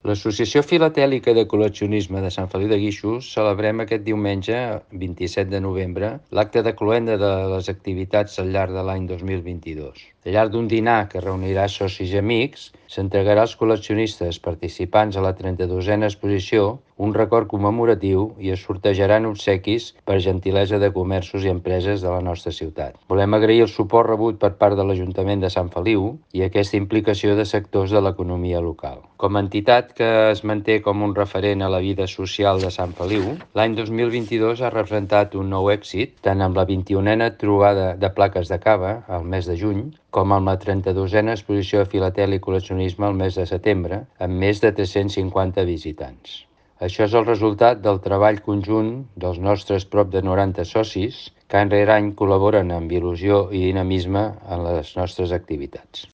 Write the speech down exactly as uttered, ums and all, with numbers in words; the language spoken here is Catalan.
L'Associació Filatèlica de Col·leccionisme de Sant Feliu de Guíxols celebrem aquest diumenge, vint-i-set de novembre, l'acte de cloenda de les activitats al llarg de l'any dos mil vint-i-dos. Al llarg d'un dinar que reunirà socis i amics, s'entregarà als col·leccionistes participants a la trenta-dosena exposició un record commemoratiu i es sortejaran obsequis per gentilesa de comerços i empreses de la nostra ciutat. Volem agrair el suport rebut per part de l'Ajuntament de Sant Feliu i aquesta implicació de sectors de l'economia local. Com a entitat que es manté com un referent a la vida social de Sant Feliu, l'any dos mil vint-i-dos ha representat un nou èxit, tant amb la vint-i-unena trobada de plaques de cava, al mes de juny, com amb la trenta-dosena exposició de filatèlia i col·leccionisme al mes de setembre, amb més de tres-cents cinquanta visitants. Això és el resultat del treball conjunt dels nostres prop de noranta socis que any rere any col·laboren amb il·lusió i dinamisme en les nostres activitats.